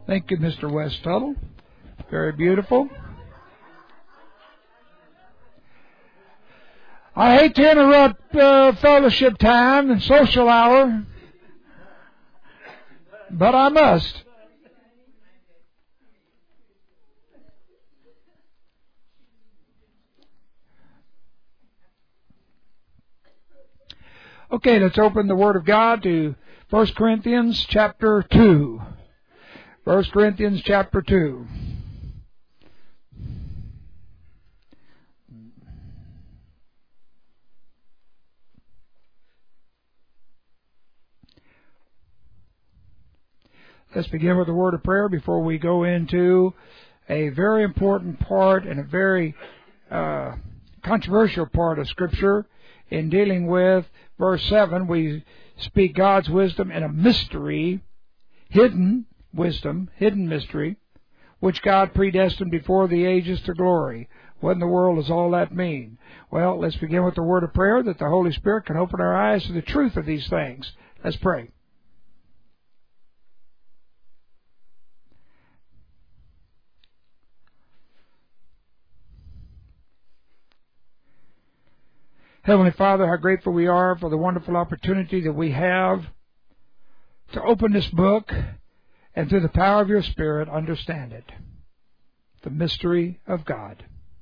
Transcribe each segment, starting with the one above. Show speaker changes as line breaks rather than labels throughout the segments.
Thank you, Mr. West Tuttle. Very beautiful. I hate to interrupt fellowship time and social hour, but I must. Okay, let's open the Word of God to 1 Corinthians chapter 2. 1 Corinthians chapter 2. Let's begin with a word of prayer before we go into a very important part and a very controversial part of Scripture in dealing with verse 7. We speak God's wisdom in a mystery, hidden wisdom, hidden mystery, which God predestined before the ages to glory. What in the world does all that mean? Well, let's begin with the word of prayer that the Holy Spirit can open our eyes to the truth of these things. Let's pray. Heavenly Father, how grateful we are for the wonderful opportunity that we have to open this book and through the power of your Spirit understand it. The mystery of God.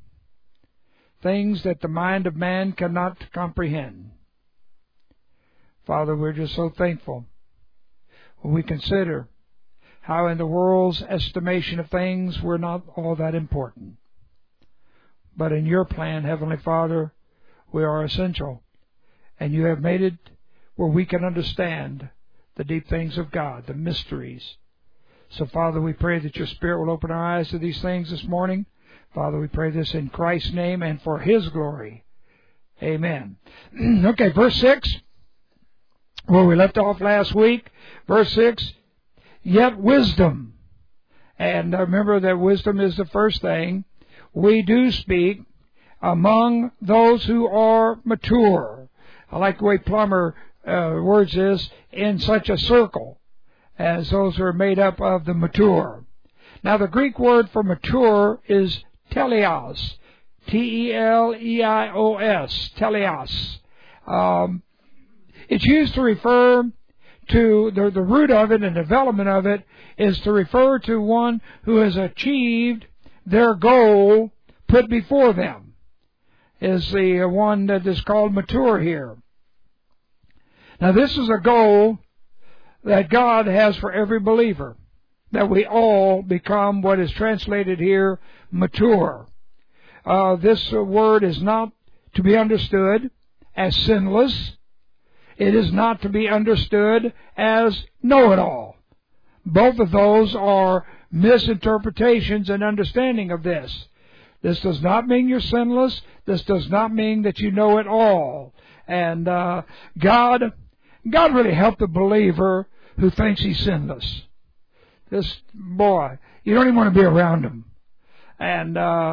Things that the mind of man cannot comprehend. Father, we're just so thankful when we consider how in the world's estimation of things we're not all that important. But in your plan, Heavenly Father, we are essential, and you have made it where we can understand the deep things of God, the mysteries. So, Father, we pray that your Spirit will open our eyes to these things this morning. Father, we pray this in Christ's name and for His glory. Amen. Okay, verse 6, where we left off last week. Verse 6, yet wisdom. And remember that wisdom is the first thing. We do speak among those who are mature. I like the way Plummer words this, in such a circle as those who are made up of the mature. Now the Greek word for mature is teleos. T-E-L-E-I-O-S. Teleos. It's used to refer to, the root of it and development of it is to refer to one who has achieved their goal put before them. Is the one that is called mature here. Now this is a goal that God has for every believer, that we all become what is translated here, mature. This word is not to be understood as sinless. It is not to be understood as know-it-all. Both of those are misinterpretations and understanding of this. This does not mean you're sinless. This does not mean that you know it all. And God really helped the believer who thinks he's sinless. This boy, you don't even want to be around him. And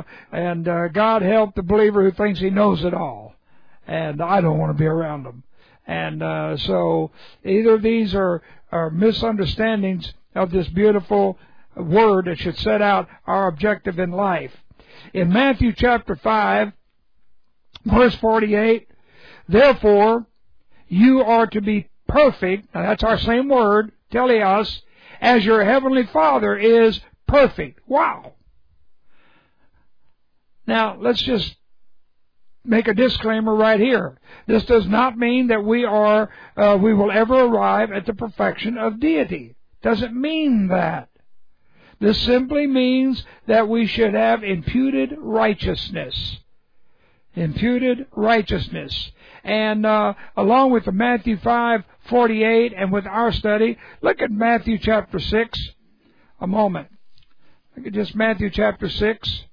God helped the believer who thinks he knows it all. And I don't want to be around him. And so either of these are misunderstandings of this beautiful word that should set out our objective in life. In Matthew chapter 5, verse 48, therefore, you are to be perfect, now that's our same word, teleos, as your heavenly Father is perfect. Wow! Now, let's just make a disclaimer right here. This does not mean that we will ever arrive at the perfection of deity. Doesn't mean that. This simply means that we should have imputed righteousness. Imputed righteousness. And along with the Matthew 5:48 and with our study, look at Matthew chapter 6 a moment. Look at just Matthew chapter 6.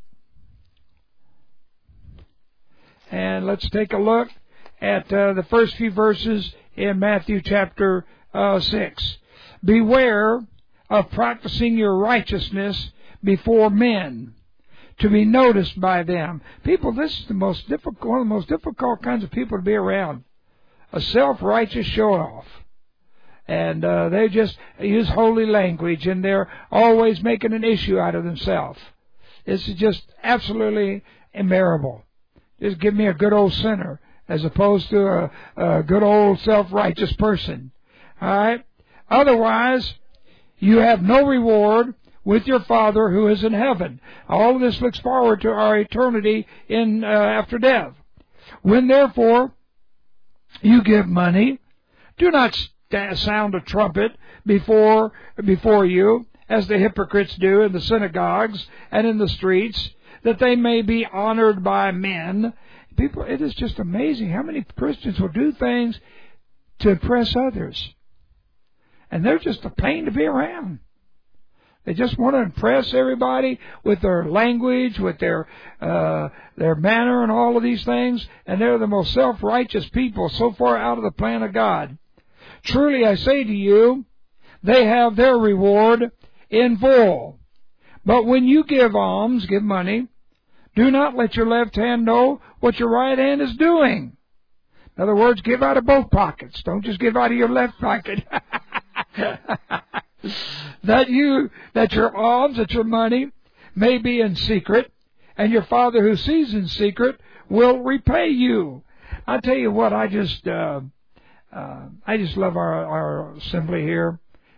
And let's take a look at the first few verses in Matthew chapter 6. Beware of practicing your righteousness before men, to be noticed by them. People, this is one of the most difficult kinds of people to be around. A self-righteous show-off. And they just use holy language, and they're always making an issue out of themselves. It's just absolutely unbearable. Just give me a good old sinner as opposed to a good old self-righteous person. All right? Otherwise, you have no reward with your Father who is in heaven. All of this looks forward to our eternity in after death. When therefore you give money, do not sound a trumpet before you, as the hypocrites do in the synagogues and in the streets, that they may be honored by men. People, it is just amazing how many Christians will do things to impress others. And they're just a pain to be around. They just want to impress everybody with their language, with their manner and all of these things. And they're the most self-righteous people so far out of the plan of God. Truly I say to you, they have their reward in full. But when you give alms, give money, do not let your left hand know what your right hand is doing. In other words, give out of both pockets. Don't just give out of your left pocket. that your alms, that your money may be in secret, and your Father who sees in secret will repay you. I tell you what, I just love our assembly here.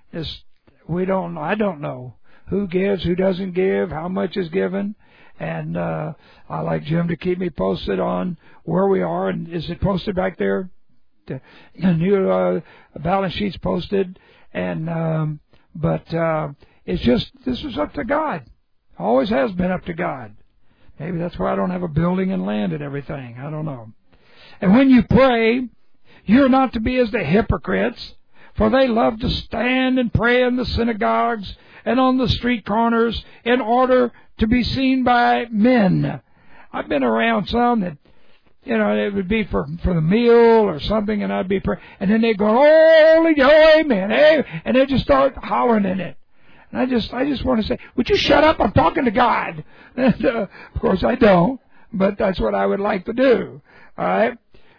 I don't know who gives, who doesn't give, how much is given. And I like Jim to keep me posted on where we are. And is it posted back there? The new balance sheet's posted. And but it's just, this is up to God. Always has been up to God. Maybe that's why I don't have a building and land and everything. I don't know. And when you pray, you're not to be as the hypocrites, for they love to stand and pray in the synagogues and on the street corners in order to be seen by men. I've been around some that, it would be for the meal or something, and I'd be praying, and then they'd go, holy, amen, and they just start hollering in it. And I just want to say, would you shut up? I'm talking to God. And, of course I don't, but that's what I would like to do. All right?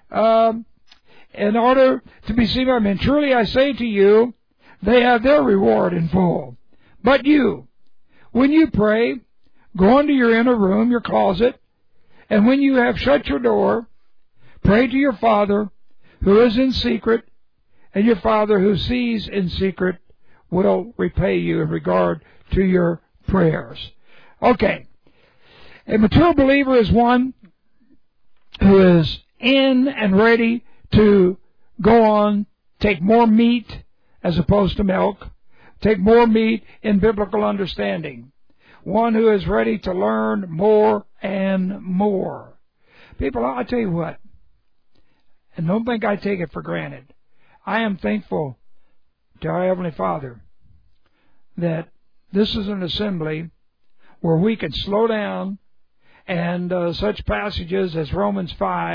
In order to be seen by men, truly I say to you, they have their reward in full. But you, when you pray, go into your inner room, your closet, and when you have shut your door, pray to your Father who is in secret, and your Father who sees in secret will repay you in regard to your prayers. Okay. A mature believer is one who is in and ready to go on, take more meat as opposed to milk, take more meat in biblical understanding. One who is ready to learn more and more. People, I'll tell you what, and don't think I take it for granted. I am thankful to our Heavenly Father that this is an assembly where we can slow down and such passages as Romans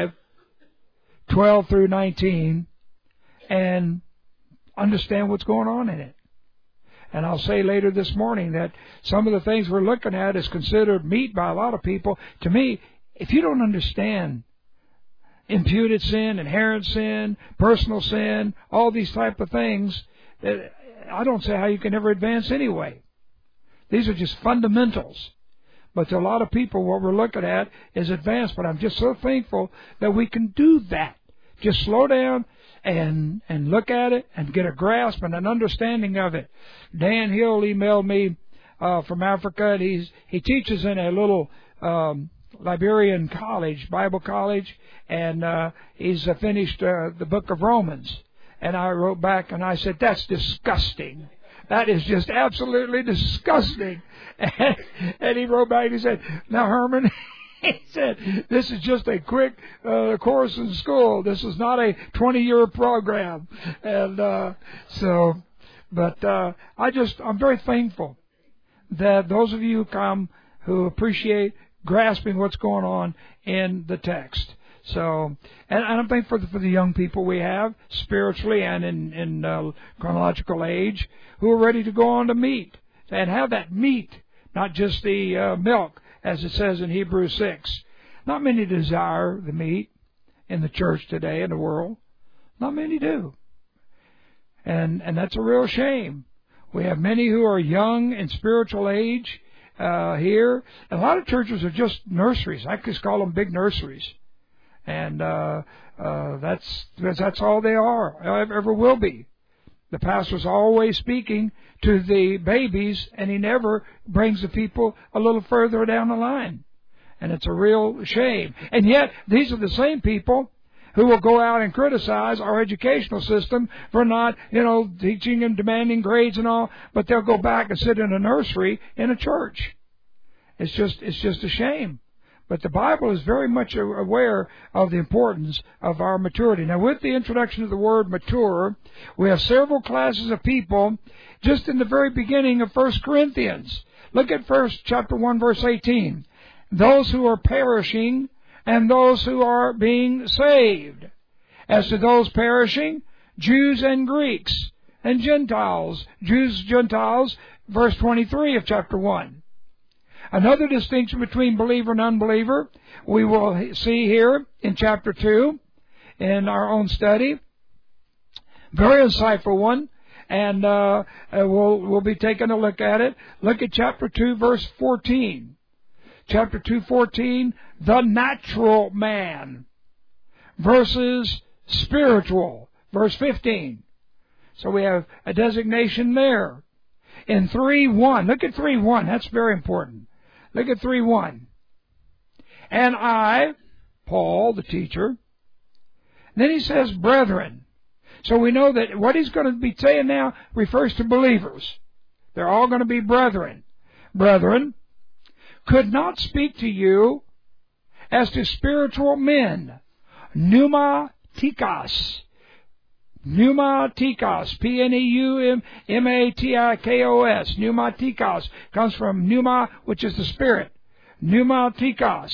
5:12 through 19 and understand what's going on in it. And I'll say later this morning that some of the things we're looking at is considered meat by a lot of people. To me, if you don't understand imputed sin, inherent sin, personal sin, all these type of things, I don't see how you can ever advance anyway. These are just fundamentals. But to a lot of people, what we're looking at is advanced. But I'm just so thankful that we can do that. Just slow down and look at it and get a grasp and an understanding of it. Dan Hill emailed me from Africa, and he teaches in a little Liberian college, Bible college, and he's finished the book of Romans. And I wrote back and I said, that's disgusting. That is just absolutely disgusting. And he wrote back and he said, now Herman, he said, this is just a quick course in school. This is not a 20-year program. And I'm very thankful that those of you who come who appreciate grasping what's going on in the text. So, and I'm thankful for the young people we have, spiritually and in chronological age, who are ready to go on to meat and have that meat, not just the milk, as it says in Hebrews 6. Not many desire the meat in the church today, in the world. Not many do. And that's a real shame. We have many who are young in spiritual age here. A lot of churches are just nurseries. I just call them big nurseries. And that's all they are, ever will be. The pastor's always speaking to the babies, and he never brings the people a little further down the line. And it's a real shame. And yet, these are the same people who will go out and criticize our educational system for not, teaching and demanding grades and all, but they'll go back and sit in a nursery in a church. It's just a shame. But the Bible is very much aware of the importance of our maturity. Now, with the introduction of the word mature, we have several classes of people just in the very beginning of 1 Corinthians. Look at chapter 1, verse 18. Those who are perishing and those who are being saved. As to those perishing, Jews and Greeks and Gentiles. Jews, Gentiles, verse 23 of chapter 1. Another distinction between believer and unbeliever we will see here in chapter 2 in our own study. Very insightful one, and we'll be taking a look at it. Look at chapter 2, verse 14. Chapter 2:14, the natural man versus spiritual, verse 15. So we have a designation there. In 3:1, look at 3:1, that's very important. Look at 3:1. And I, Paul, the teacher, and then he says, brethren. So we know that what he's going to be saying now refers to believers. They're all going to be brethren. Brethren, could not speak to you as to spiritual men. Pneumatikos. Pneumatikos. Pneumatikos. Pneumatikos comes from pneuma, which is the spirit. Pneumatikos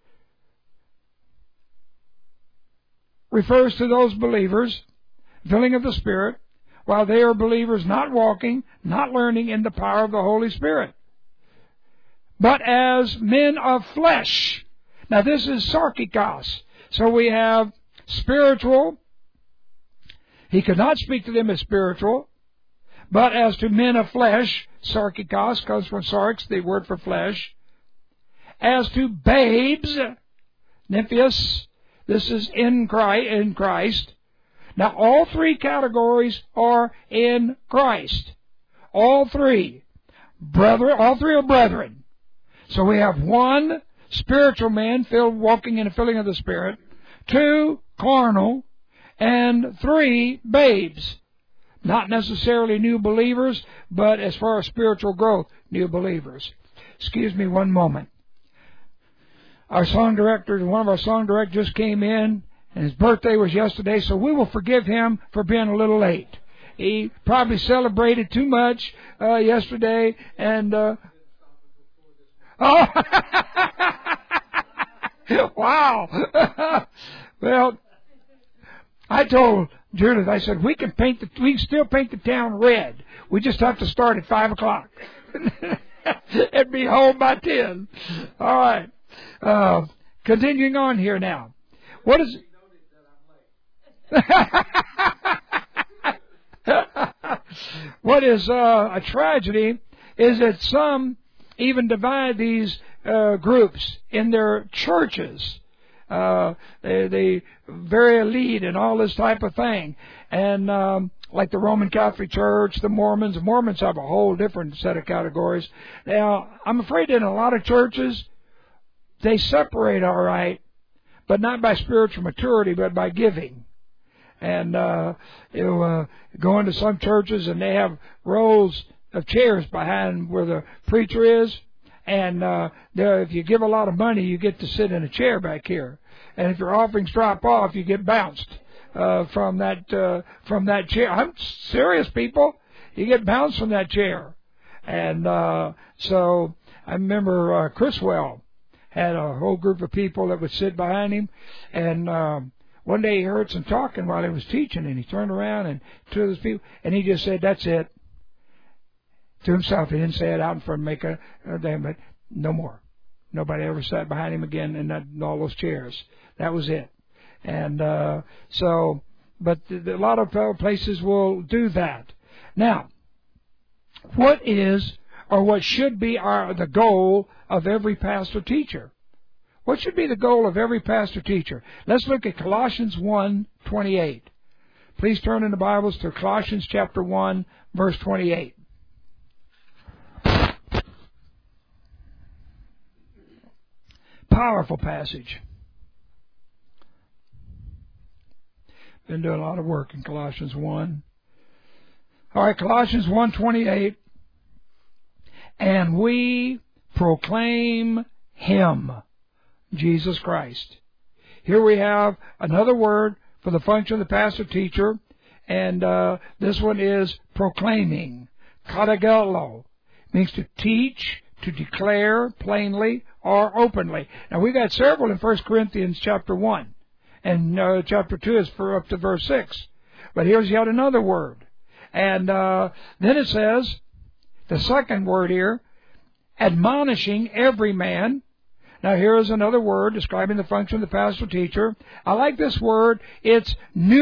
refers to those believers, filling of the Spirit, while they are believers not walking, not learning in the power of the Holy Spirit, but as men of flesh. Now this is sarkikos. So we have spiritual. He could not speak to them as spiritual, but as to men of flesh. Sarkikos comes from sarx, the word for flesh. As to babes, nymphios, this is in Christ. Now all three categories are in Christ. All three. All three are brethren. So we have one, spiritual man walking in the filling of the Spirit. 2, carnal. And 3, babes. Not necessarily new believers, but as far as spiritual growth, new believers. Excuse me one moment. One of our song directors just came in, and his birthday was yesterday, so we will forgive him for being a little late. He probably celebrated too much yesterday, and oh, wow. Well, I told Judith, I said, we can still paint the town red. We just have to start at 5 o'clock and be home by 10. All right. Continuing on here now. What is what is a tragedy is that some even divide these groups in their churches. They very elite and all this type of thing. And like the Roman Catholic Church, the Mormons. The Mormons have a whole different set of categories. Now, I'm afraid in a lot of churches, they separate all right, but not by spiritual maturity, but by giving. And go into some churches and they have rows of chairs behind where the preacher is. And if you give a lot of money, you get to sit in a chair back here. And if your offerings drop off, you get bounced from that chair. I'm serious, people. You get bounced from that chair. And so I remember Criswell had a whole group of people that would sit behind him. And one day he heard some talking while he was teaching, and he turned around and to those people, and he just said, "That's it." To himself, he didn't say it out in front and make a thing, but no more. Nobody ever sat behind him again in all those chairs. That was it. And so but a lot of places will do that. Now, what is or what should be the goal of every pastor teacher? What should be the goal of every pastor teacher? Let's look at Colossians 1:28. Please turn in the Bibles to Colossians chapter 1, verse 28. Powerful passage. Been doing a lot of work in Colossians 1. All right, Colossians 1:28. And we proclaim Him, Jesus Christ. Here we have another word for the function of the pastor teacher, and this one is proclaiming. Katagelo means to teach, to declare plainly or openly. Now we've got several in 1 Corinthians chapter 1, and chapter 2 is for up to verse 6. But here's yet another word. And then it says, the second word here, admonishing every man. Now here is another word describing the function of the pastor teacher. I like this word. It's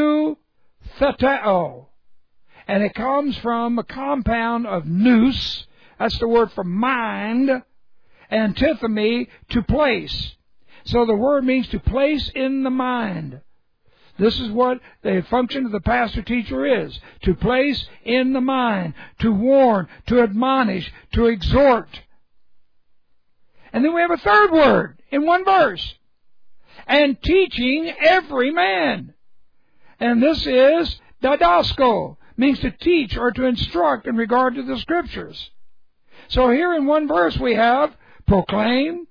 noutheteo. And it comes from a compound of nous, that's the word for mind, and tithemi, to place. So the word means to place in the mind. This is what the function of the pastor teacher is, to place in the mind, to warn, to admonish, to exhort. And then we have a third word in one verse, and teaching every man. And this is didasko, means to teach or to instruct in regard to the Scriptures. So here in one verse we have proclaim,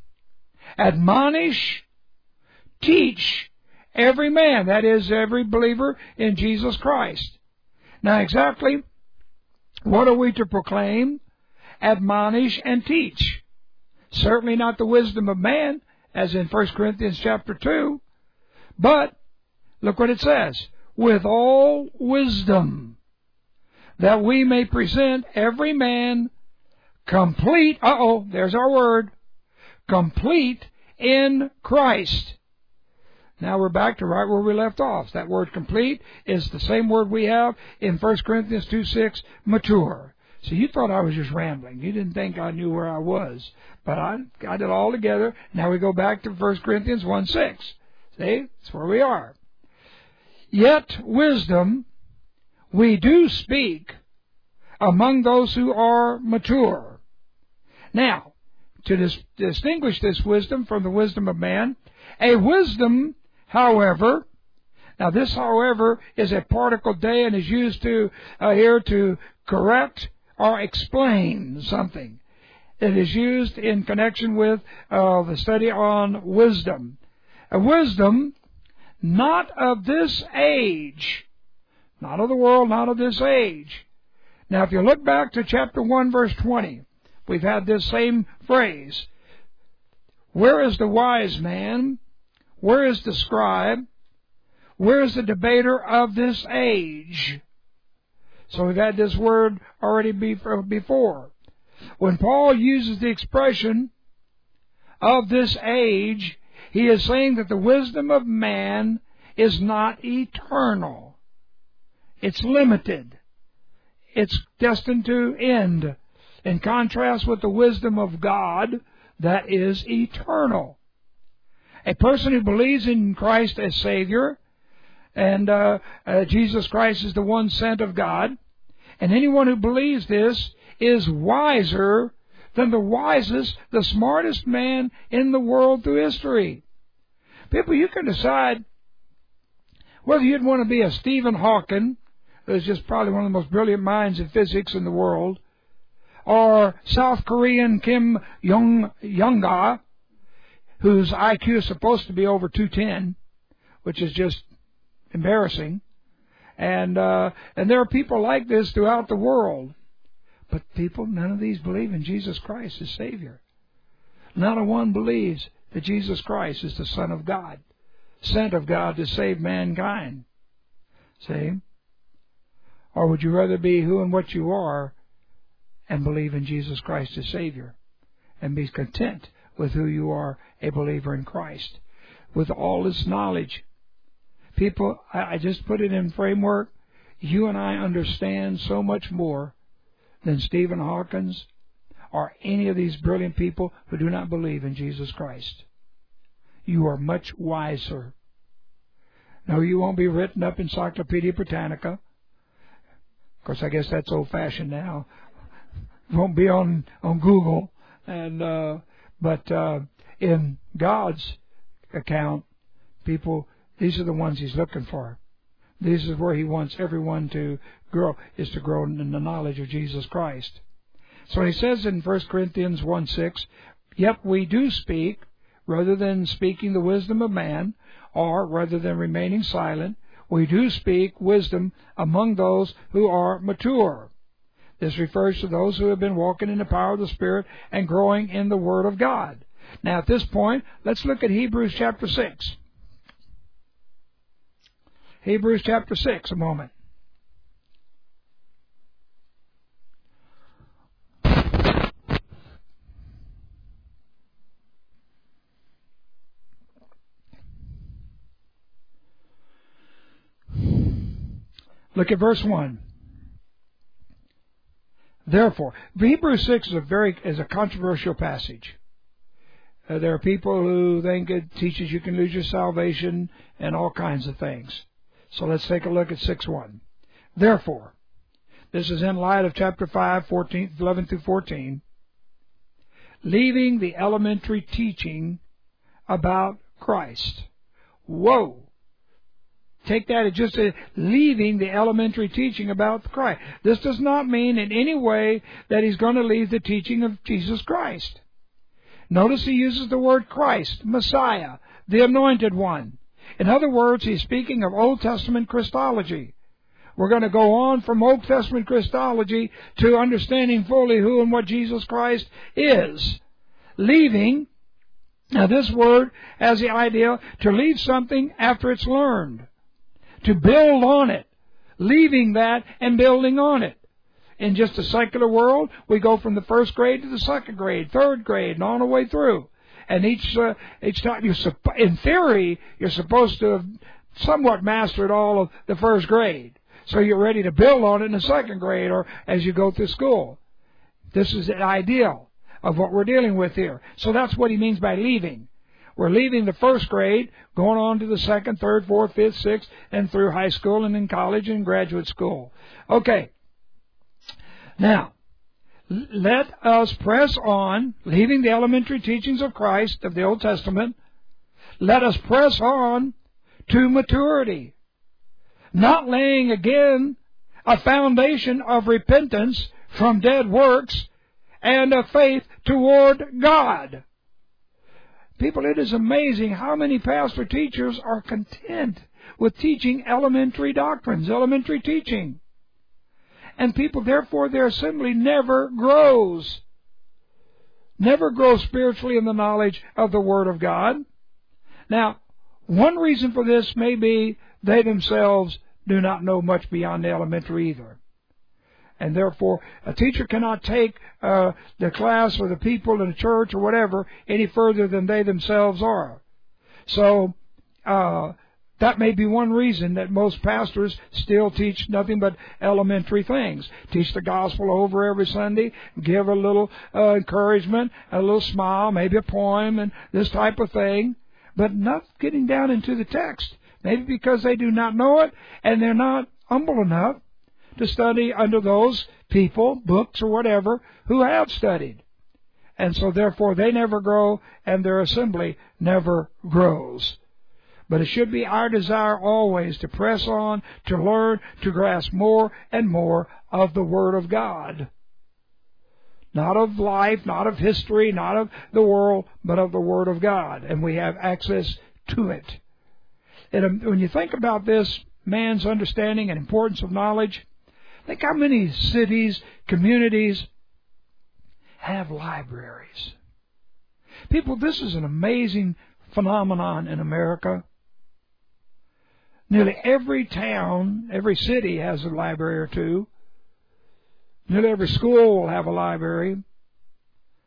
admonish, teach every man, that is, every believer in Jesus Christ. Now exactly what are we to proclaim, admonish, and teach? Certainly not the wisdom of man, as in 1 Corinthians chapter 2, but look what it says, with all wisdom, that we may present every man complete, there's our word, complete in Christ. Now we're back to right where we left off. That word complete is the same word we have in 1 Corinthians 2:6, mature. So you thought I was just rambling. You didn't think I knew where I was. But I got it all together. Now we go back to 1 Corinthians 1:6. See? That's where we are. Yet wisdom we do speak among those who are mature. Now, to distinguish this wisdom from the wisdom of man, a wisdom, however, now this however is a particle de and is used to here to correct or explain something. It is used in connection with the study on wisdom. A wisdom not of this age, not of the world, not of this age. Now if you look back to chapter 1 verse 20, we've had this same phrase. Where is the wise man? Where is the scribe? Where is the debater of this age? So we've had this word already before. When Paul uses the expression of this age, he is saying that the wisdom of man is not eternal. It's limited. It's destined to end. In contrast with the wisdom of God, that is eternal. A person who believes in Christ as Savior, and Jesus Christ is the one sent of God, and anyone who believes this is wiser than the wisest, the smartest man in the world through history. People, you can decide whether you'd want to be a Stephen Hawking, who's just probably one of the most brilliant minds in physics in the world, or South Korean Kim Jong-ga, whose IQ is supposed to be over 210, which is just embarrassing. And there are people like this throughout the world. But people, none of these believe in Jesus Christ as Savior. Not a one believes that Jesus Christ is the Son of God, sent of God to save mankind. See? Or would you rather be who and what you are and believe in Jesus Christ as Savior and be content with who you are, a believer in Christ, with all this knowledge? People, I just put it in framework. You and I understand so much more than Stephen Hawkins or any of these brilliant people who do not believe in Jesus Christ. You are much wiser. No, you won't be written up Encyclopedia Britannica. Of course, I guess that's old-fashioned now. Won't be on Google. But in God's account, people, these are the ones He's looking for. This is where He wants everyone to grow, is to grow in the knowledge of Jesus Christ. So He says in 1 Corinthians 1:6, yet we do speak, rather than speaking the wisdom of man, or rather than remaining silent, we do speak wisdom among those who are mature. This refers to those who have been walking in the power of the Spirit and growing in the Word of God. Now at this point, let's look at Hebrews chapter 6. Hebrews chapter 6, a moment. Look at verse 1. Therefore, Hebrews 6 is a controversial passage. There are people who think it teaches you can lose your salvation and all kinds of things. So let's take a look at 6:1. Therefore, this is in light of chapter 5, 11 through 14, leaving the elementary teaching about Christ. Whoa! Take that as just leaving the elementary teaching about Christ. This does not mean in any way that he's going to leave the teaching of Jesus Christ. Notice he uses the word Christ, Messiah, the Anointed One. In other words, he's speaking of Old Testament Christology. We're going to go on from Old Testament Christology to understanding fully who and what Jesus Christ is. Leaving, now this word has the idea to leave something after it's learned. To build on it, leaving that and building on it. In just a secular world, we go from the first grade to the second grade, third grade, and all the way through. And each time, in theory, you're supposed to have somewhat mastered all of the first grade. So you're ready to build on it in the second grade or as you go through school. This is the ideal of what we're dealing with here. So that's what he means by leaving. We're leaving the first grade, going on to the second, third, fourth, fifth, sixth, and through high school and in college and graduate school. Okay. Now, let us press on, leaving the elementary teachings of Christ, of the Old Testament. Let us press on to maturity. Not laying again a foundation of repentance from dead works and of faith toward God. People, it is amazing how many pastor teachers are content with teaching elementary doctrines, elementary teaching. And people, therefore, their assembly never grows. Never grows spiritually in the knowledge of the Word of God. Now, one reason for this may be they themselves do not know much beyond the elementary either. And therefore, a teacher cannot take the class or the people in the church or whatever any further than they themselves are. So, that may be one reason that most pastors still teach nothing but elementary things. Teach the gospel over every Sunday, give a little encouragement, a little smile, maybe a poem, and this type of thing, but not getting down into the text. Maybe because they do not know it, and they're not humble enough to study under those people, books or whatever, who have studied. And so therefore they never grow and their assembly never grows. But it should be our desire always to press on, to learn, to grasp more and more of the Word of God. Not of life, not of history, not of the world, but of the Word of God. And we have access to it. And when you think about this, man's understanding and importance of knowledge, think how many cities, communities have libraries. People, this is an amazing phenomenon in America. Nearly every town, every city has a library or two. Nearly every school will have a library.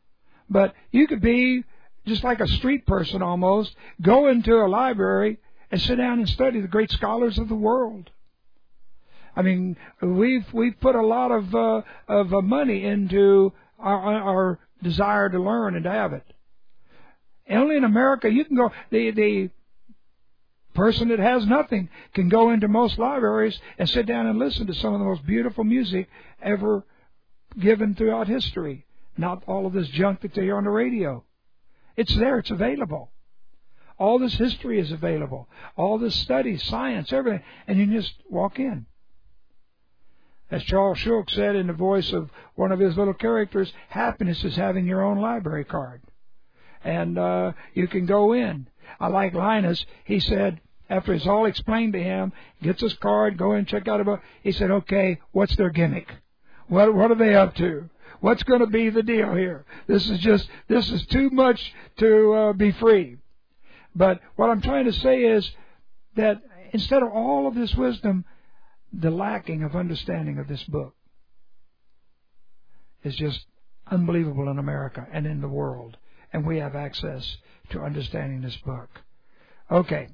But you could be just like a street person almost, go into a library and sit down and study the great scholars of the world. I mean, we've put a lot of money into our desire to learn and to have it. And only in America you can go. The person that has nothing can go into most libraries and sit down and listen to some of the most beautiful music ever given throughout history. Not all of this junk that they hear on the radio. It's there. It's available. All this history is available. All this study, science, everything. And you just walk in. As Charles Schultz said in the voice of one of his little characters, happiness is having your own library card. And you can go in. I like Linus. He said, after it's all explained to him, gets his card, go in, check out a book. He said, okay, what's their gimmick? What are they up to? What's going to be the deal here? This is too much to be free. But what I'm trying to say is that instead of all of this wisdom, the lacking of understanding of this book is just unbelievable in America and in the world. And we have access to understanding this book. Okay.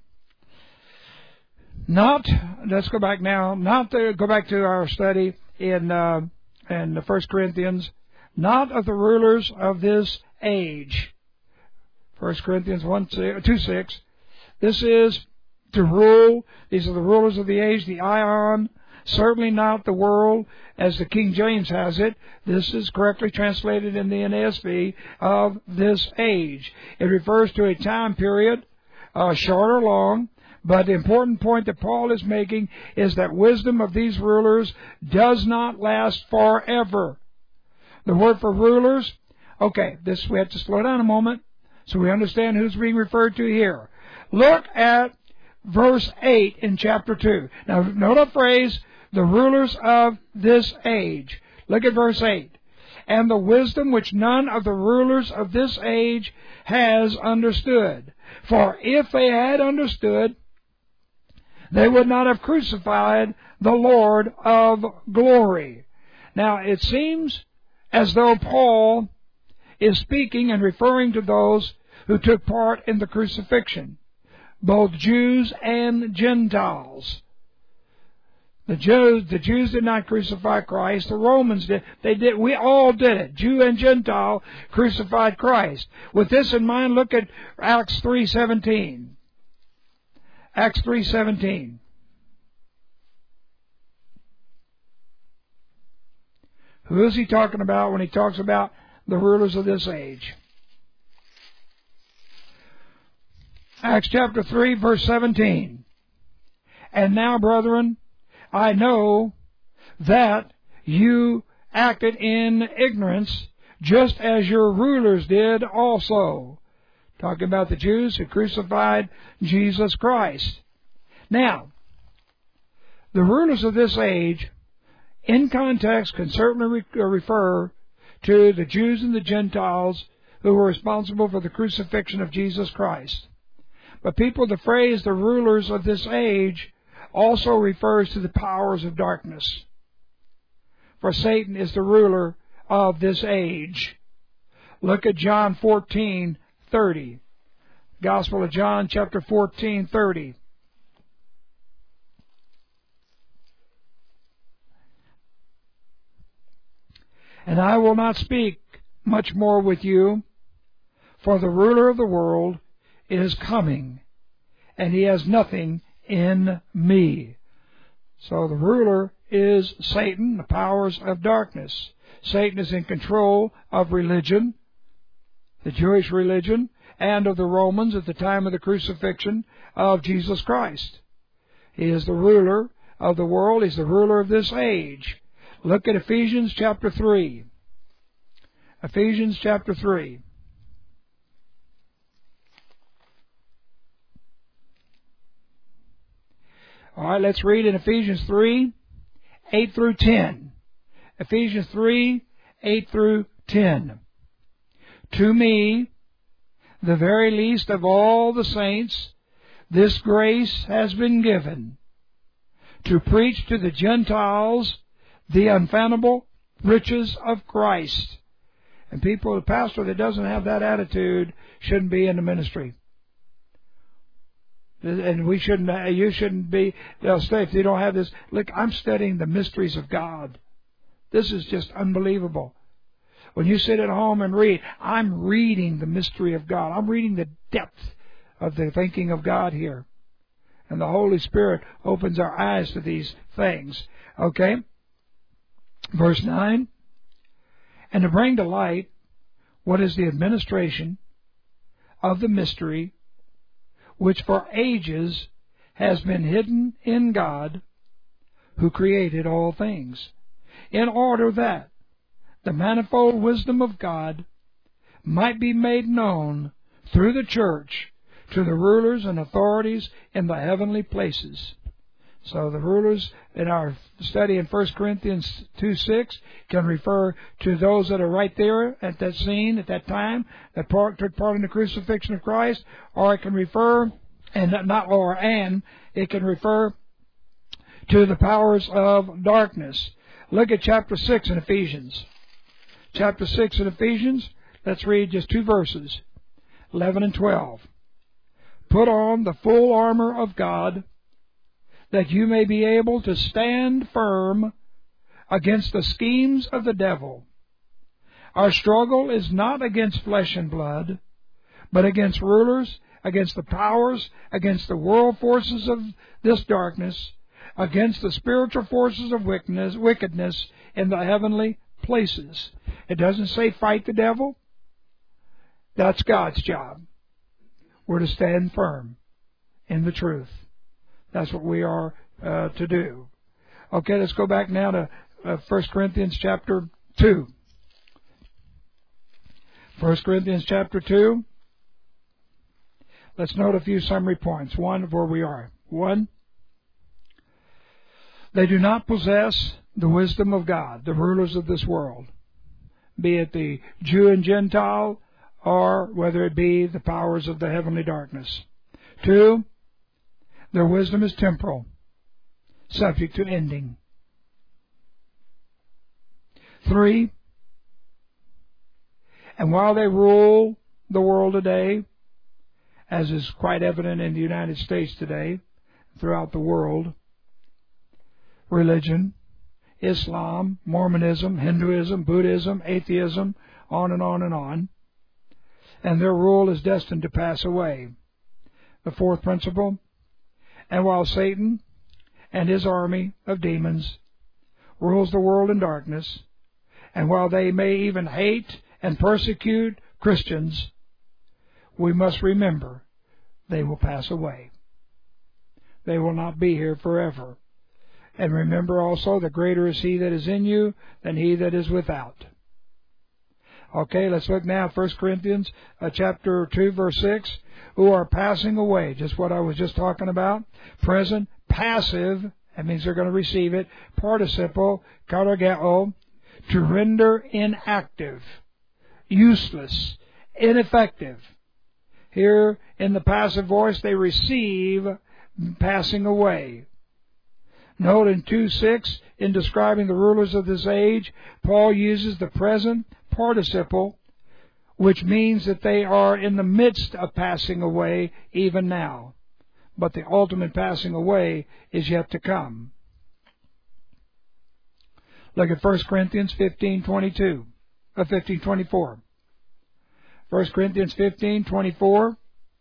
Let's go back now. Go back to our study in 1 Corinthians. Not of the rulers of this age. 1 Corinthians 2:6. This is to rule. These are the rulers of the age, the Ion. Certainly not the world as the King James has it. This is correctly translated in the NASB of this age. It refers to a time period, short or long. But the important point that Paul is making is that wisdom of these rulers does not last forever. The word for rulers, okay, we have to slow down a moment so we understand who's being referred to here. Look at verse 8 in chapter 2. Now, note a phrase, the rulers of this age. Look at verse 8. And the wisdom which none of the rulers of this age has understood. For if they had understood, they would not have crucified the Lord of glory. Now, it seems as though Paul is speaking and referring to those who took part in the crucifixion, both Jews and Gentiles. The Jews did not crucify Christ. The Romans did. They did. We all did it. Jew and Gentile crucified Christ. With this in mind, look at Acts 3:17. Acts 3:17. Who is he talking about when he talks about the rulers of this age? Acts chapter 3, verse 17. And now, brethren, I know that you acted in ignorance, just as your rulers did also. Talking about the Jews who crucified Jesus Christ. Now, the rulers of this age, in context, can certainly refer to the Jews and the Gentiles who were responsible for the crucifixion of Jesus Christ. But people, the phrase the rulers of this age also refers to the powers of darkness. For Satan is the ruler of this age. Look at John 14:30. Gospel of John, chapter 14:30. And I will not speak much more with you, for the ruler of the world is coming, and he has nothing in me. So the ruler is Satan, the powers of darkness. Satan is in control of religion, the Jewish religion, and of the Romans at the time of the crucifixion of Jesus Christ. He is the ruler of the world. He's the ruler of this age. Look at Ephesians chapter 3. Ephesians chapter 3. All right, let's read in Ephesians 3, 8 through 10. Ephesians 3, 8 through 10. To me, the very least of all the saints, this grace has been given, to preach to the Gentiles the unfathomable riches of Christ. And people, the pastor that doesn't have that attitude shouldn't be in the ministry. And we shouldn't. You shouldn't be. They'll say if you don't have this. Look, I'm studying the mysteries of God. This is just unbelievable. When you sit at home and read, I'm reading the mystery of God. I'm reading the depth of the thinking of God here. And the Holy Spirit opens our eyes to these things. Okay? Verse 9. And to bring to light what is the administration of the mystery, which for ages has been hidden in God, who created all things, in order that the manifold wisdom of God might be made known through the church to the rulers and authorities in the heavenly places. So the rulers in our study in 1 Corinthians 2:6 can refer to those that are right there at that scene, at that time, that took part in the crucifixion of Christ, or it can refer, it can refer to the powers of darkness. Look at chapter 6 in Ephesians. Chapter 6 in Ephesians, let's read just 2 verses, 11 and 12. Put on the full armor of God, that you may be able to stand firm against the schemes of the devil. Our struggle is not against flesh and blood, but against rulers, against the powers, against the world forces of this darkness, against the spiritual forces of wickedness in the heavenly places. It doesn't say fight the devil. That's God's job. We're to stand firm in the truth. That's what we are to do. Okay, let's go back now to 1 Corinthians chapter 2. 1 Corinthians chapter 2. Let's note a few summary points. One, of where we are. 1, they do not possess the wisdom of God, the rulers of this world, be it the Jew and Gentile, or whether it be the powers of the heavenly darkness. 2, their wisdom is temporal, subject to ending. 3, and while they rule the world today, as is quite evident in the United States today, throughout the world, religion, Islam, Mormonism, Hinduism, Buddhism, atheism, on and on and on, and their rule is destined to pass away. The 4th principle, and while Satan and his army of demons rules the world in darkness, and while they may even hate and persecute Christians, we must remember they will pass away. They will not be here forever. And remember also, the greater is he that is in you than he that is without. Okay, let's look now at 1 Corinthians chapter 2, verse 6. Who are passing away, just what I was just talking about. Present, passive, that means they're going to receive it. Participle, katargeo, to render inactive, useless, ineffective. Here in the passive voice, they receive passing away. Note in 2:6, in describing the rulers of this age, Paul uses the present participle, which means that they are in the midst of passing away even now. But the ultimate passing away is yet to come. Look at 1 Corinthians 15:24. 1 Corinthians 15:24.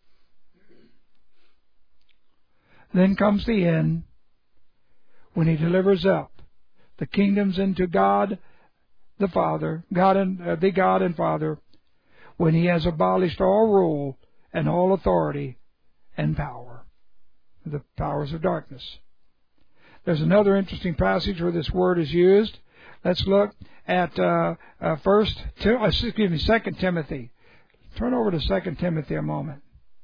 Then comes the end, when he delivers up the kingdoms into God the Father, the God and Father, when he has abolished all rule and all authority and power, the powers of darkness. There's another interesting passage where this word is used. Let's look at 2 Timothy. Turn over to 2 Timothy a moment.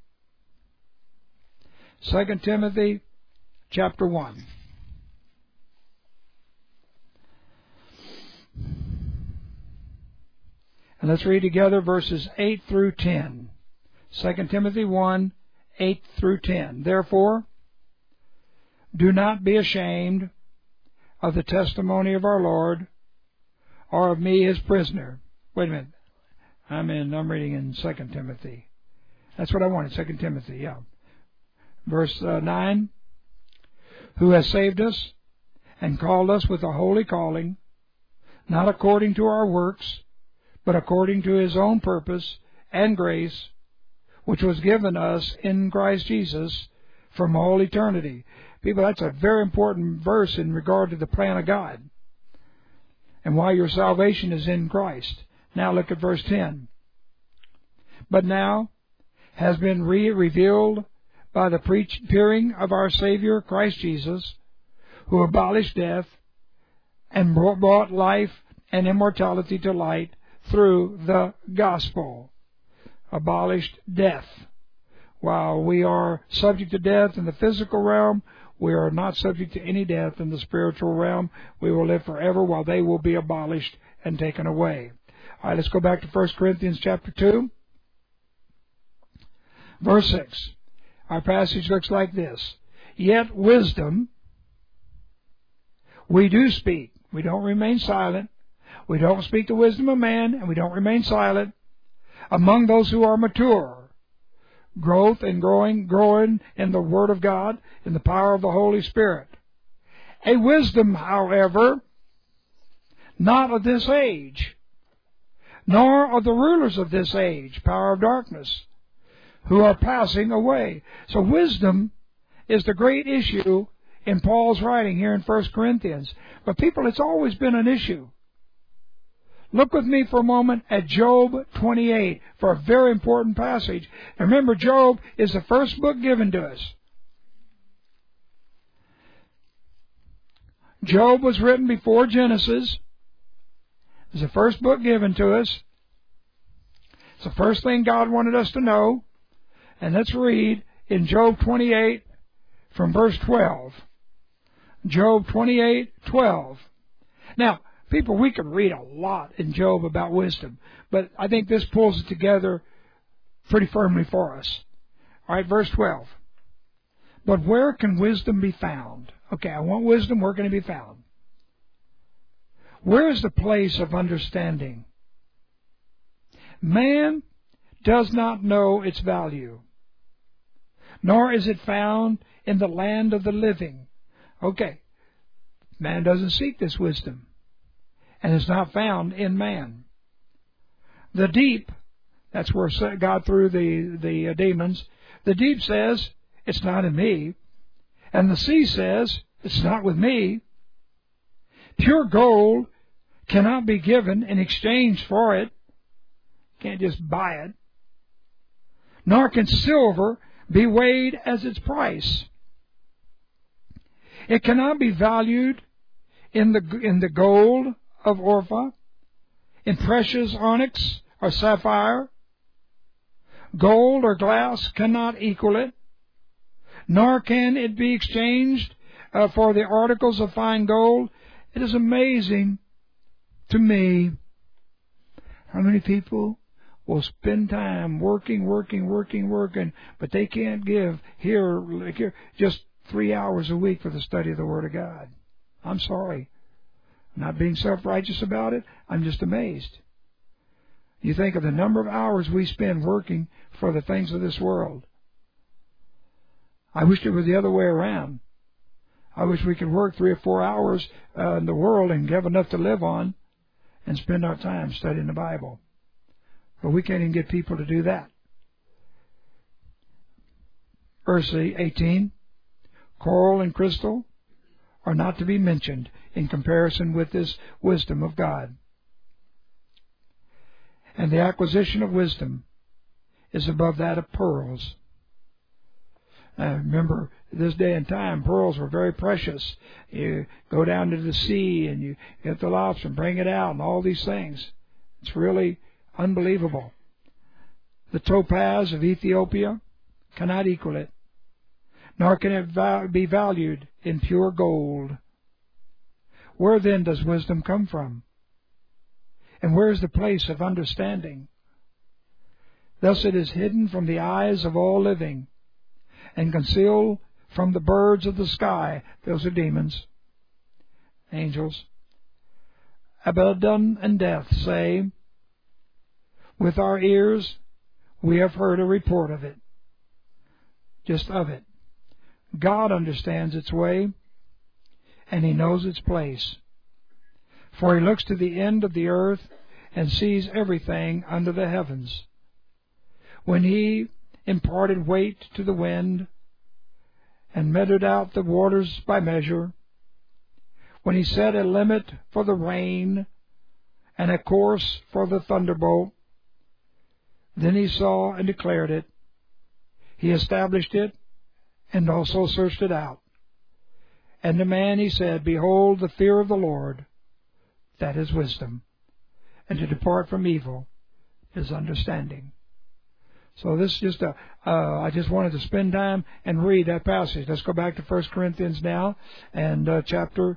2 Timothy chapter 1. And let's read together verses 8 through 10. 2 Timothy 1, 8 through 10. Therefore, do not be ashamed of the testimony of our Lord, or of me his prisoner. Wait a minute. I'm reading in 2 Timothy. That's what I wanted, 2 Timothy, yeah. Verse 9, who has saved us and called us with a holy calling, not according to our works, but according to His own purpose and grace, which was given us in Christ Jesus from all eternity. People, that's a very important verse in regard to the plan of God and why your salvation is in Christ. Now look at verse 10. But now has been revealed by the appearing of our Savior Christ Jesus, who abolished death and brought life and immortality to light through the gospel. Abolished death. While we are subject to death in the physical realm, we are not subject to any death in the spiritual realm. We will live forever while they will be abolished and taken away. All right, let's go back to 1 Corinthians chapter 2. Verse 6. Our passage looks like this. Yet wisdom we do speak. We don't remain silent. We don't speak the wisdom of man, and we don't remain silent. Among those who are mature, growth and growing in the Word of God, in the power of the Holy Spirit. A wisdom, however, not of this age, nor of the rulers of this age, power of darkness, who are passing away. So wisdom is the great issue in Paul's writing here in 1 Corinthians. But people, it's always been an issue. Look with me for a moment at Job 28 for a very important passage. And remember, Job is the first book given to us. Job was written before Genesis. It's the first book given to us. It's the first thing God wanted us to know. And let's read in Job 28 from verse 12. Job 28:12. Now, people, we can read a lot in Job about wisdom, but I think this pulls it together pretty firmly for us. All right, verse 12. But where can wisdom be found? Okay, I want wisdom. Where can it be found? Where is the place of understanding? Man does not know its value, nor is it found in the land of the living. Okay, man doesn't seek this wisdom, and it's not found in man. The deep, that's where God threw the demons, the deep says, it's not in me, and the sea says, it's not with me. Pure gold cannot be given in exchange for it. Can't just buy it. Nor can silver be weighed as its price. It cannot be valued in the gold of Ophir, in precious onyx or sapphire. Gold or glass cannot equal it, nor can it be exchanged for the articles of fine gold. It is amazing to me how many people will spend time working, but they can't give here just 3 hours a week for the study of the Word of God. I'm sorry. I'm not being self-righteous about it. I'm just amazed. You think of the number of hours we spend working for the things of this world. I wish it were the other way around. I wish we could work 3 or 4 hours in the world and have enough to live on and spend our time studying the Bible. But we can't even get people to do that. Verse 18, coral and crystal are not to be mentioned in comparison with this wisdom of God. And the acquisition of wisdom is above that of pearls. Remember, this day and time, pearls were very precious. You go down to the sea and you get the lobster and bring it out and all these things. It's really unbelievable. The topaz of Ethiopia cannot equal it, nor can it be valued in pure gold. Where then does wisdom come from? And where is the place of understanding? Thus it is hidden from the eyes of all living, and concealed from the birds of the sky. Those are demons, angels. Abaddon and Death say, with our ears we have heard a report of it. Just of it. God understands its way, and He knows its place. For He looks to the end of the earth and sees everything under the heavens. When He imparted weight to the wind and measured out the waters by measure, when He set a limit for the rain and a course for the thunderbolt, then He saw and declared it. He established it and also searched it out. And to man He said, Behold, the fear of the Lord, that is wisdom, and to depart from evil is understanding. So this is just I just wanted to spend time and read that passage. Let's go back to 1 Corinthians now, and chapter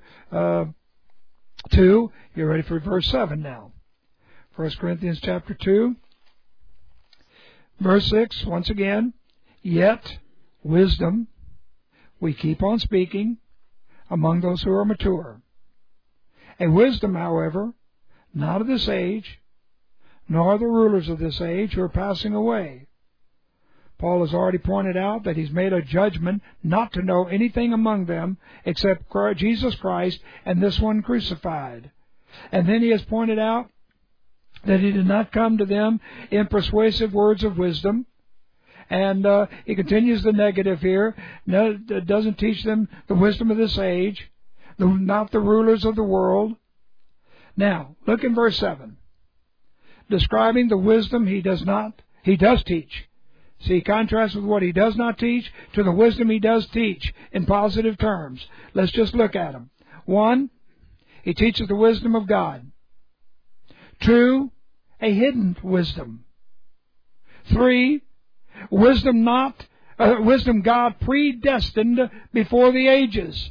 2. You're ready for verse 7 now. 1 Corinthians chapter 2, verse 6, once again. Yet wisdom we keep on speaking among those who are mature. A wisdom, however, not of this age, nor the rulers of this age who are passing away. Paul has already pointed out that he's made a judgment not to know anything among them except Jesus Christ and this one crucified. And then he has pointed out that he did not come to them in persuasive words of wisdom. And he continues the negative here. No, it doesn't teach them the wisdom of this age, not the rulers of the world. Now, look in verse 7. Describing the wisdom he does teach. See, contrast with what he does not teach to the wisdom he does teach in positive terms. Let's just look at them. 1, he teaches the wisdom of God. 2, a hidden wisdom. 3, wisdom God predestined before the ages.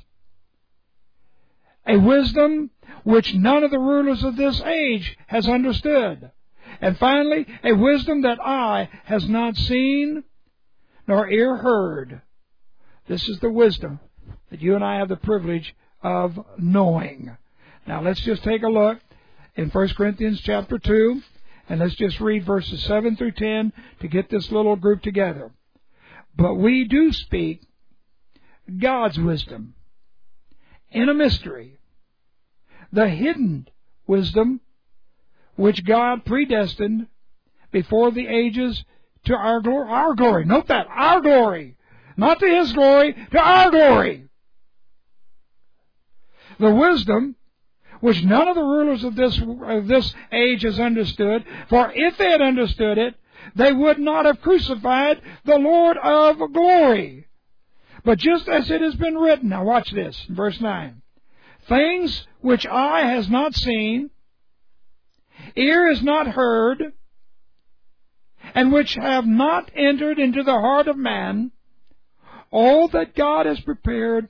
A wisdom which none of the rulers of this age has understood. And finally, a wisdom that eye has not seen nor ear heard. This is the wisdom that you and I have the privilege of knowing. Now let's just take a look in 1 Corinthians chapter 2, and let's just read verses 7 through 10 to get this little group together. But we do speak God's wisdom in a mystery, the hidden wisdom which God predestined before the ages to our glory. Our glory. Note that. Our glory. Not to His glory, to our glory. The wisdom which none of the rulers of this age has understood, for if they had understood it, they would not have crucified the Lord of glory. But just as it has been written, now watch this, verse 9. Things which eye has not seen, ear has not heard, and which have not entered into the heart of man, all that God has prepared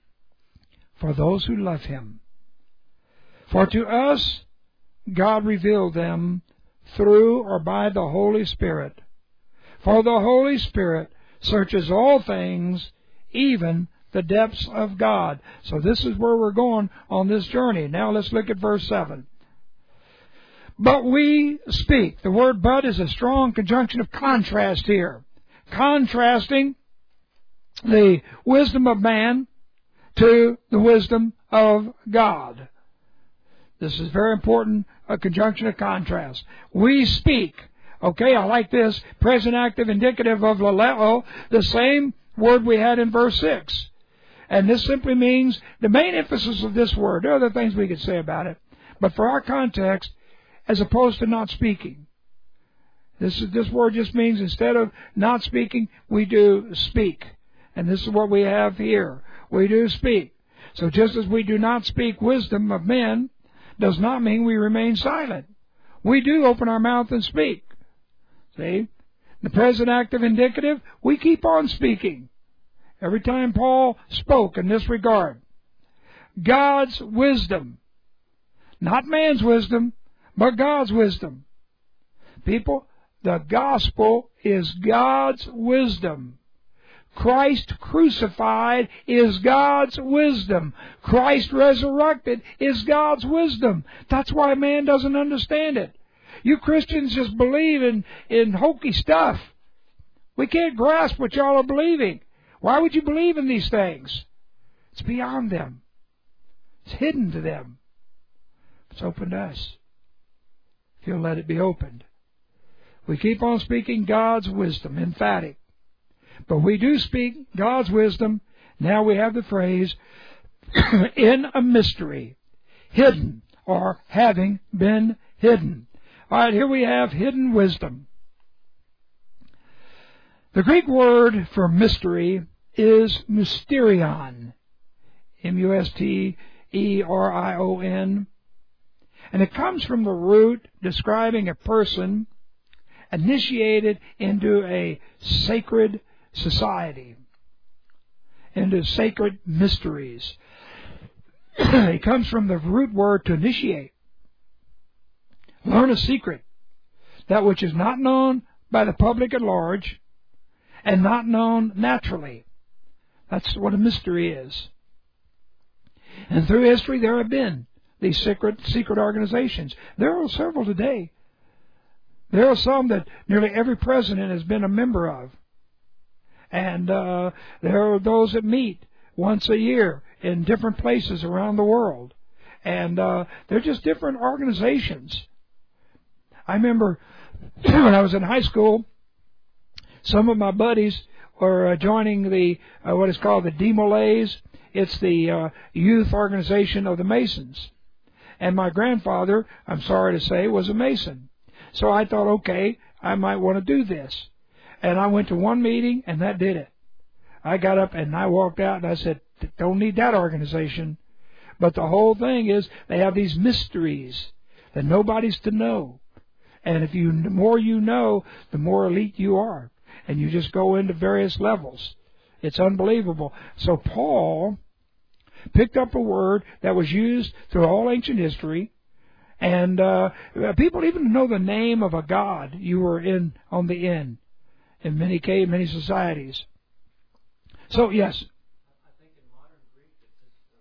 for those who love Him. For to us God revealed them through or by the Holy Spirit. For the Holy Spirit searches all things, even the depths of God. So this is where we're going on this journey. Now let's look at verse 7. But we speak. The word but is a strong conjunction of contrast here. Contrasting the wisdom of man to the wisdom of God. This is very important, a conjunction of contrast. We speak. Okay, I like this. Present active indicative of laleo, the same word we had in verse 6. And this simply means the main emphasis of this word. There are other things we could say about it. But for our context, as opposed to not speaking. This word just means instead of not speaking, we do speak. And this is what we have here. We do speak. So just as we do not speak wisdom of men, does not mean we remain silent. We do open our mouth and speak. See? The present active indicative, we keep on speaking. Every time Paul spoke in this regard. God's wisdom. Not man's wisdom, but God's wisdom. People, the gospel is God's wisdom. Christ crucified is God's wisdom. Christ resurrected is God's wisdom. That's why man doesn't understand it. You Christians just believe in hokey stuff. We can't grasp what y'all are believing. Why would you believe in these things? It's beyond them. It's hidden to them. It's open to us, if you'll let it be opened. We keep on speaking God's wisdom, emphatic. But we do speak God's wisdom. Now we have the phrase, in a mystery, hidden, or having been hidden. All right, here we have hidden wisdom. The Greek word for mystery is mysterion, M-U-S-T-E-R-I-O-N, and it comes from the root describing a person initiated into a sacred society, into sacred mysteries. It comes from the root word to initiate. Learn a secret, that which is not known by the public at large and not known naturally. That's what a mystery is. And through history there have been these secret organizations. There are several today. There are some that nearly every president has been a member of. And there are those that meet once a year in different places around the world. And they're just different organizations. I remember when I was in high school, some of my buddies were joining the what is called the Demolays. It's the youth organization of the Masons. And my grandfather, I'm sorry to say, was a Mason. So I thought, okay, I might want to do this. And I went to one meeting, and that did it. I got up and I walked out, and I said, don't need that organization. But the whole thing is they have these mysteries that nobody's to know. And the more you know, the more elite you are. And you just go into various levels. It's unbelievable. So Paul picked up a word that was used through all ancient history. And people even know the name of a god you were in on the inn in many societies. So, yes.
I think in modern Greek, this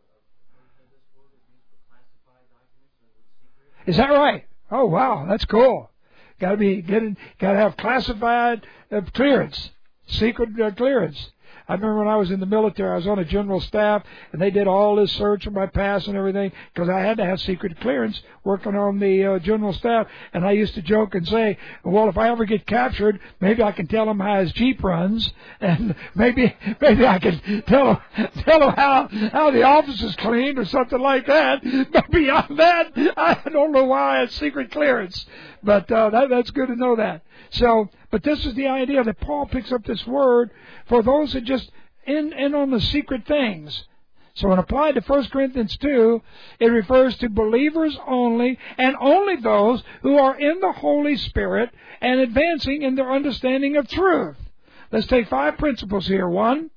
word is used for classified documents and secret.
Is that right? Oh, wow, that's cool. Got to have classified clearance, secret clearance. I remember when I was in the military, I was on a general staff, and they did all this search of my past and everything, because I had to have secret clearance working on the general staff. And I used to joke and say, well, if I ever get captured, maybe I can tell them how his Jeep runs, and maybe I can tell them how the office is cleaned or something like that. But beyond that, I don't know why I had secret clearance. But that's good to know that. So, but this is the idea that Paul picks up this word for those that just in on the secret things. So when applied to 1 Corinthians 2, it refers to believers only, and only those who are in the Holy Spirit and advancing in their understanding of truth. Let's take 5 principles here. 1,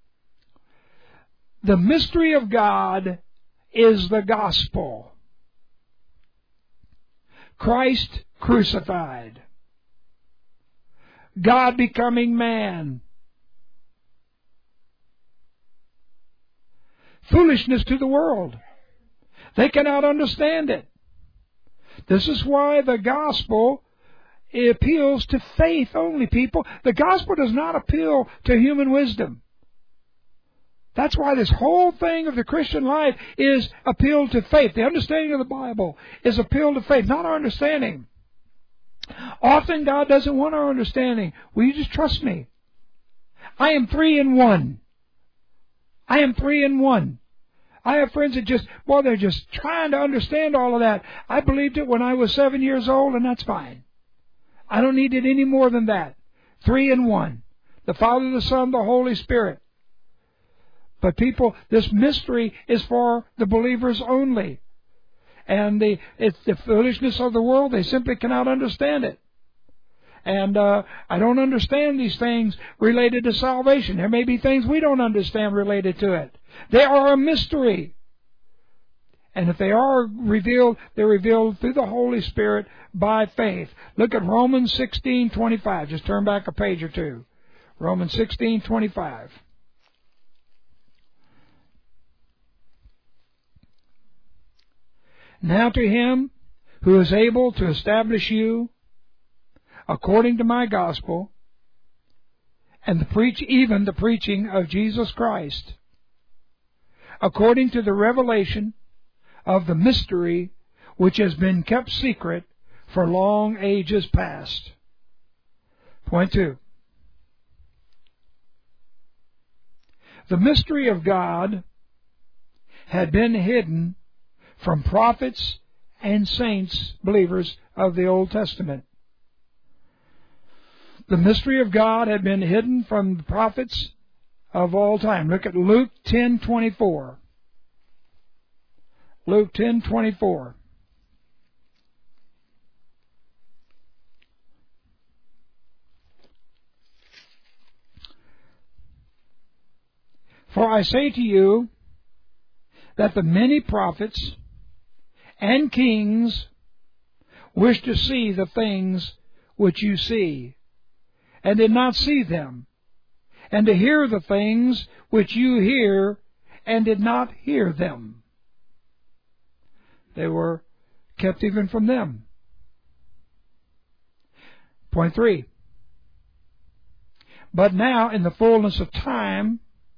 the mystery of God is the gospel. Christ crucified. God becoming man. Foolishness to the world. They cannot understand it. This is why the gospel appeals to faith only, people. The gospel does not appeal to human wisdom. That's why this whole thing of the Christian life is appeal to faith. The understanding of the Bible is appeal to faith, not our understanding. Often God doesn't want our understanding. Will you just trust me? I am 3 in 1. I am 3 in 1. I have friends that they're just trying to understand all of that. I believed it when I was 7 years old, and that's fine. I don't need it any more than that. 3 in 1. The Father, the Son, the Holy Spirit. But people, this mystery is for the believers only. And it's the foolishness of the world. They simply cannot understand it. And I don't understand these things related to salvation. There may be things we don't understand related to it. They are a mystery. And if they are revealed, they're revealed through the Holy Spirit by faith. Look at Romans 16:25. Just turn back a page or two. Romans 16:25. Now to Him who is able to establish you according to my gospel and even the preaching of Jesus Christ, according to the revelation of the mystery which has been kept secret for long ages past. Point 2. The mystery of God had been hidden from prophets and saints, believers of the Old Testament. The mystery of God had been hidden from the prophets of all time. Look at Luke 10:24. Luke 10:24. For I say to you that the many prophets and kings wish to see the things which you see, and did not see them, and to hear the things which you hear, and did not hear them. They were kept even from them. Point 3. But now, in the fullness of time,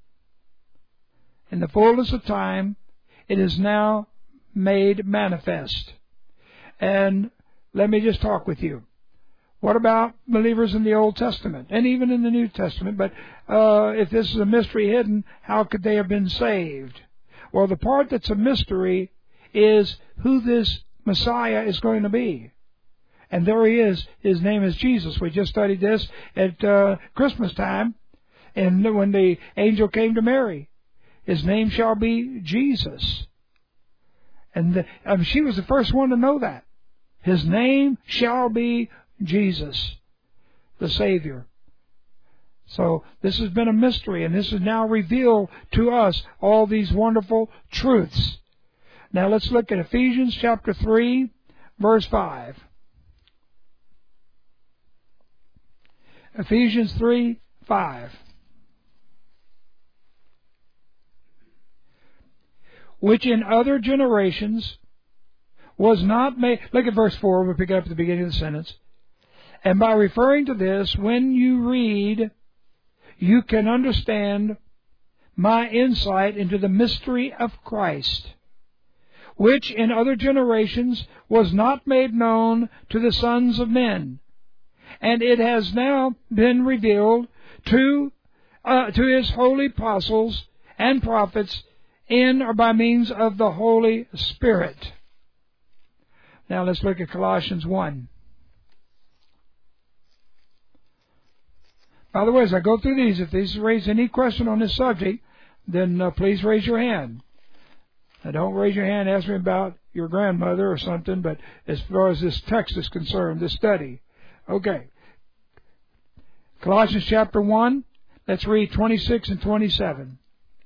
it is now made manifest. And let me just talk with you. What about believers in the Old Testament and even in the New Testament? But if this is a mystery hidden, how could they have been saved? Well, the part that's a mystery is who this Messiah is going to be. And there he is. His name is Jesus. We just studied this at Christmas time, and when the angel came to Mary. His name shall be Jesus. And she was the first one to know that. His name shall be Jesus, the Savior. So this has been a mystery, and this is now revealed to us, all these wonderful truths. Now let's look at Ephesians chapter 3, verse 5. Ephesians 3, 5. Which in other generations was not made... Look at verse 4, we'll pick it up at the beginning of the sentence. And by referring to this, when you read, you can understand my insight into the mystery of Christ, which in other generations was not made known to the sons of men. And it has now been revealed to his holy apostles and prophets in or by means of the Holy Spirit. Now let's look at Colossians 1. By the way, as I go through these, if these raise any question on this subject, then please raise your hand. Now don't raise your hand, ask me about your grandmother or something, but as far as this text is concerned, this study. Okay. Colossians chapter 1, let's read 26 and 27.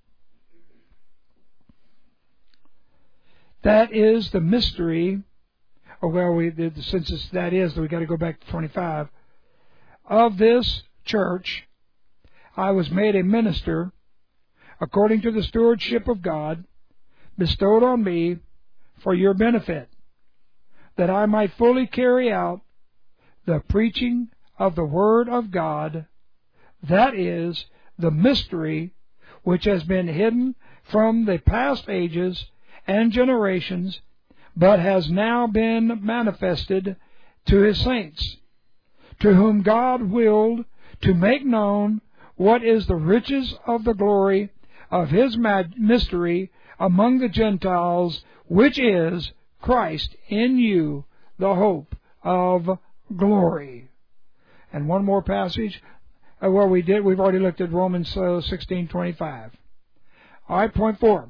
That is the mystery, since it's that is, we got to go back to 25. Of this church, I was made a minister according to the stewardship of God bestowed on me for your benefit, that I might fully carry out the preaching of the Word of God, that is, the mystery which has been hidden from the past ages and generations, but has now been manifested to His saints, to whom God willed to make known what is the riches of the glory of His mystery among the Gentiles, which is Christ in you, the hope of glory. And one more passage. We've already looked at Romans 16:25. All right, point 4.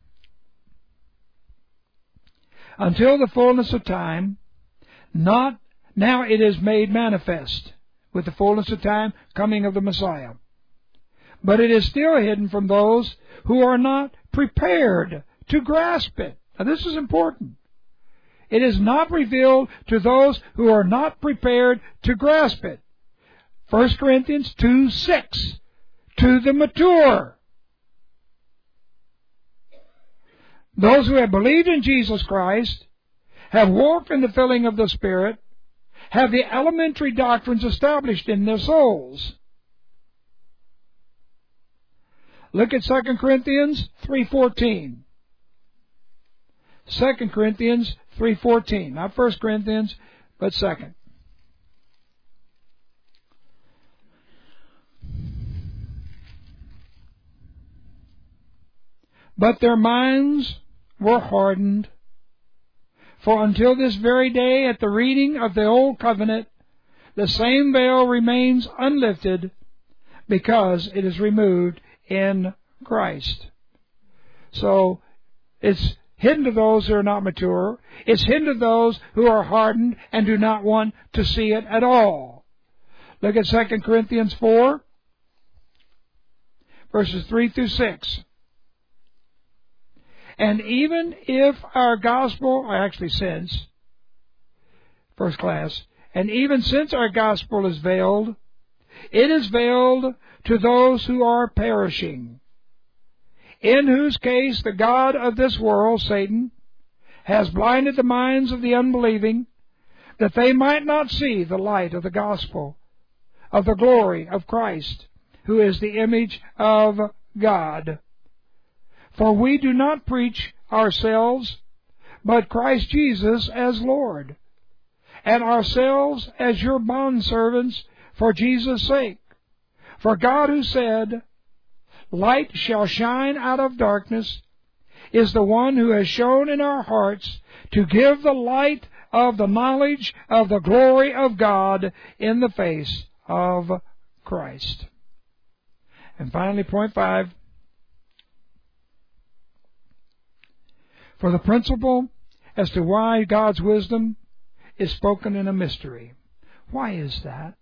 Until the fullness of time, now it is made manifest, with the fullness of time coming of the Messiah. But it is still hidden from those who are not prepared to grasp it. Now this is important. It is not revealed to those who are not prepared to grasp it. 1 Corinthians 2:6, to the mature. Those who have believed in Jesus Christ, have walked in the filling of the Spirit, have the elementary doctrines established in their souls. Look at 2 Corinthians 3:14. 2 Corinthians 3:14. Not 1 Corinthians, but 2. But their minds were hardened. For until this very day, at the reading of the Old Covenant, the same veil remains unlifted, because it is removed in Christ. So, it's hidden to those who are not mature. It's hidden to those who are hardened and do not want to see it at all. Look at 2 Corinthians 4, verses 3 through 6. And even if our gospel, first class, and even since our gospel is veiled, it is veiled to those who are perishing, in whose case the god of this world, Satan, has blinded the minds of the unbelieving, that they might not see the light of the gospel of the glory of Christ, who is the image of God. For we do not preach ourselves, but Christ Jesus as Lord, and ourselves as your bondservants for Jesus' sake. For God, who said, "Light shall shine out of darkness," is the one who has shown in our hearts to give the light of the knowledge of the glory of God in the face of Christ. And finally, point 5. For the principle as to why God's wisdom is spoken in a mystery. Why is that?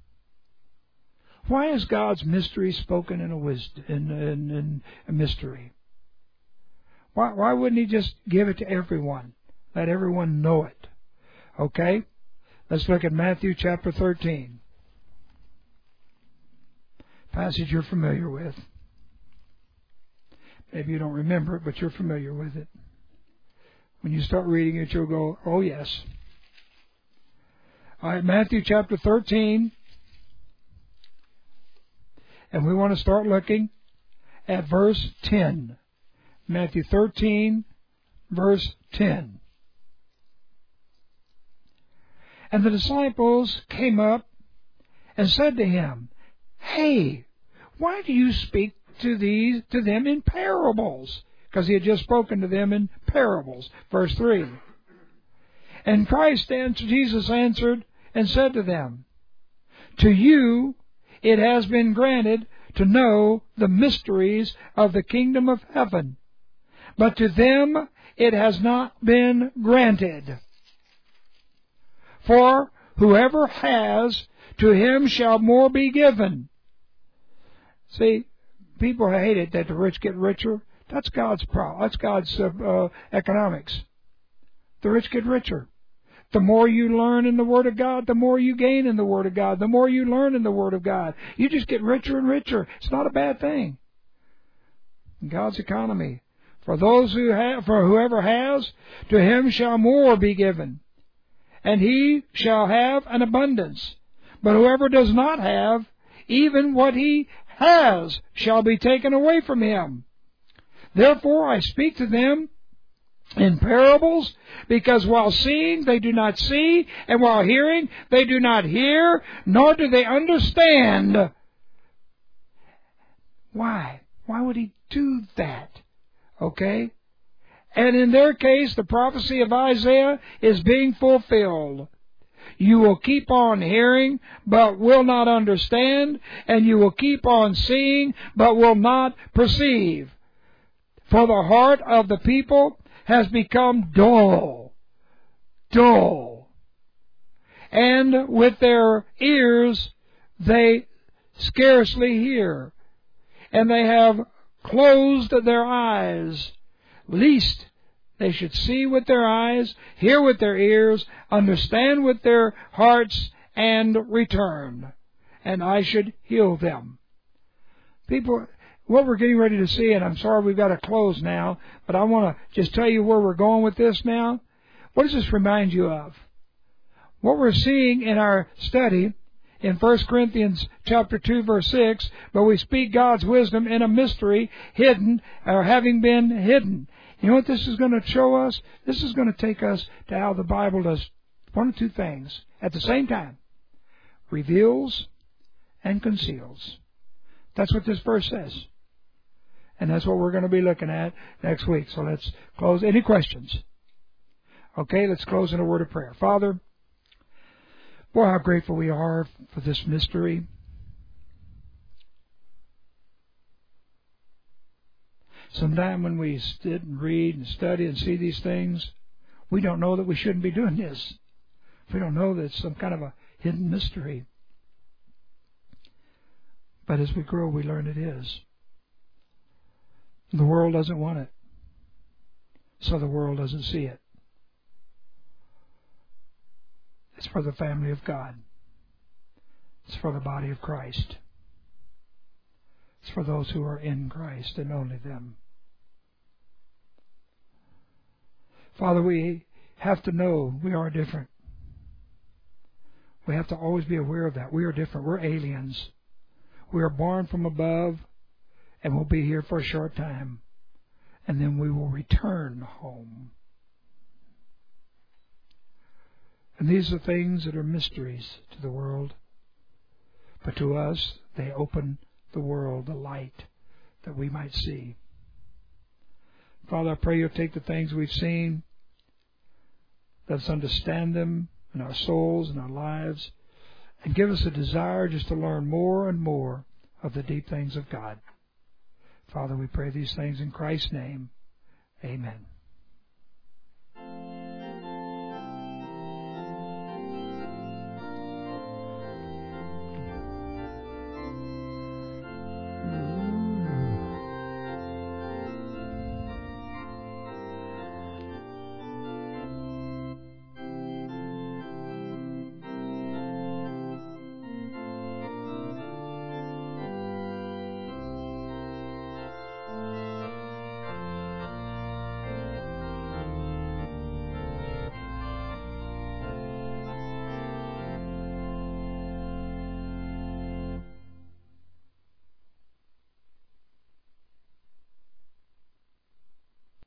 Why is God's mystery spoken in a mystery? Why wouldn't He just give it to everyone? Let everyone know it. Okay? Let's look at Matthew chapter 13. Passage you're familiar with. Maybe you don't remember it, but you're familiar with it. When you start reading it, you'll go, oh yes. All right, Matthew chapter 13. And we want to start looking at verse 10. Matthew 13, verse 10. And the disciples came up and said to him, "Hey, why do you speak to them in parables?" Because he had just spoken to them in parables. Verse 3. And Jesus answered and said to them, "To you it has been granted to know the mysteries of the kingdom of heaven, but to them it has not been granted. For whoever has, to him shall more be given." See, people hate it that the rich get richer. That's God's problem. That's God's economics. The rich get richer. The more you learn in the Word of God, the more you gain in the Word of God. The more you learn in the Word of God, you just get richer and richer. It's not a bad thing. God's economy. For whoever has, to him shall more be given, and he shall have an abundance. But whoever does not have, even what he has shall be taken away from him. Therefore I speak to them in parables, because while seeing they do not see, and while hearing they do not hear, nor do they understand. Why? Why would he do that? Okay? And in their case, the prophecy of Isaiah is being fulfilled. You will keep on hearing, but will not understand, and you will keep on seeing, but will not perceive. For the heart of the people has become dull, and with their ears they scarcely hear, and they have closed their eyes, lest they should see with their eyes, hear with their ears, understand with their hearts, and return, and I should heal them. People, what we're getting ready to see, and I'm sorry we've got to close now, but I want to just tell you where we're going with this now. What does this remind you of? What we're seeing in our study in 1 Corinthians chapter 2, verse 6, but we speak God's wisdom in a mystery, hidden, or having been hidden. You know what this is going to show us? This is going to take us to how the Bible does one of two things at the same time. Reveals and conceals. That's what this verse says. And that's what we're going to be looking at next week. So let's close. Any questions? Okay, let's close in a word of prayer. Father, boy, how grateful we are for this mystery. Sometime when we sit and read and study and see these things, we don't know that we shouldn't be doing this. We don't know that it's some kind of a hidden mystery. But as we grow, we learn it is. The world doesn't want it, so the world doesn't see it. It's for the family of God. It's for the body of Christ. It's for those who are in Christ and only them. Father, we have to know we are different. We have to always be aware of that. We are different. We're aliens. We are born from above, and we'll be here for a short time, and then we will return home. And these are things that are mysteries to the world, but to us they open the world, the light that we might see. Father, I pray you'll take the things we've seen, let us understand them in our souls and our lives, and give us a desire just to learn more and more of the deep things of God. Father, we pray these things in Christ's name. Amen.